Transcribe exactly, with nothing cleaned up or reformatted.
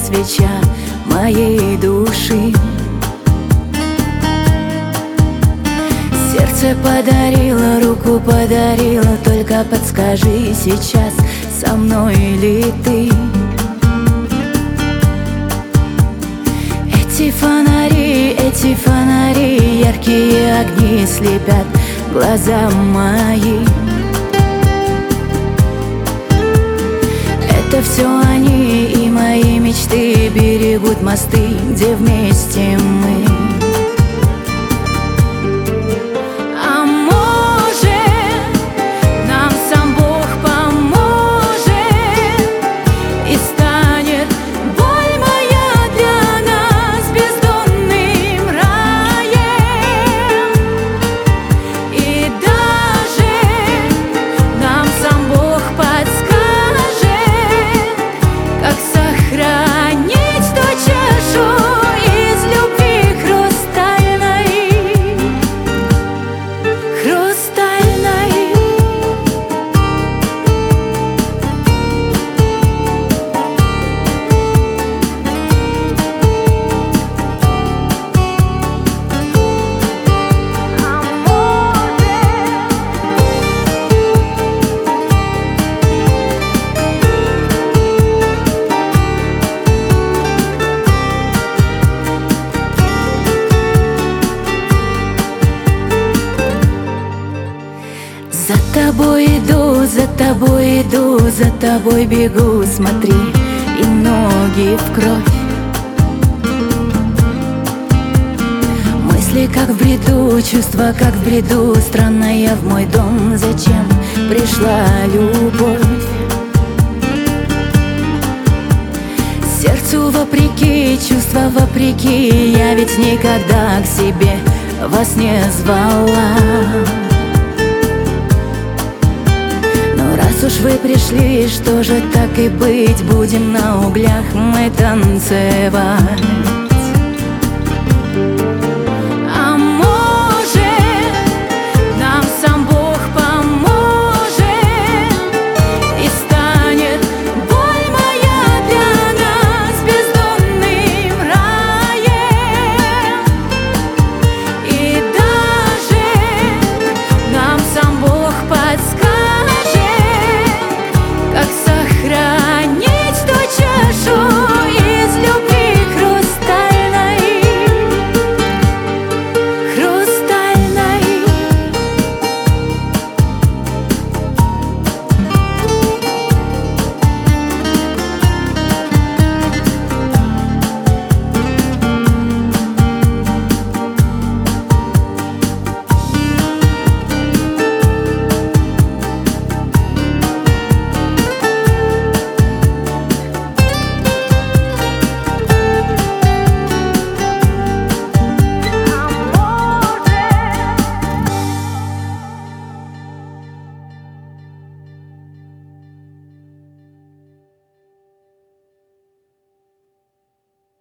свеча моей души. Сердце подарила, руку подарила, только подскажи сейчас, со мной ли ты? Эти фонари, эти фонари, яркие огни слепят глаза мои. Это все они и мои мечты берегут мосты, где вместе мы. За тобой иду, за тобой иду, за тобой бегу, смотри, и ноги в кровь. Мысли как в бреду, чувства как в бреду, странно я в мой дом, зачем пришла любовь? Сердцу вопреки, чувства вопреки, я ведь никогда к себе вас не звала. Раз уж вы пришли, что же так и быть, будем на углях мы танцевать.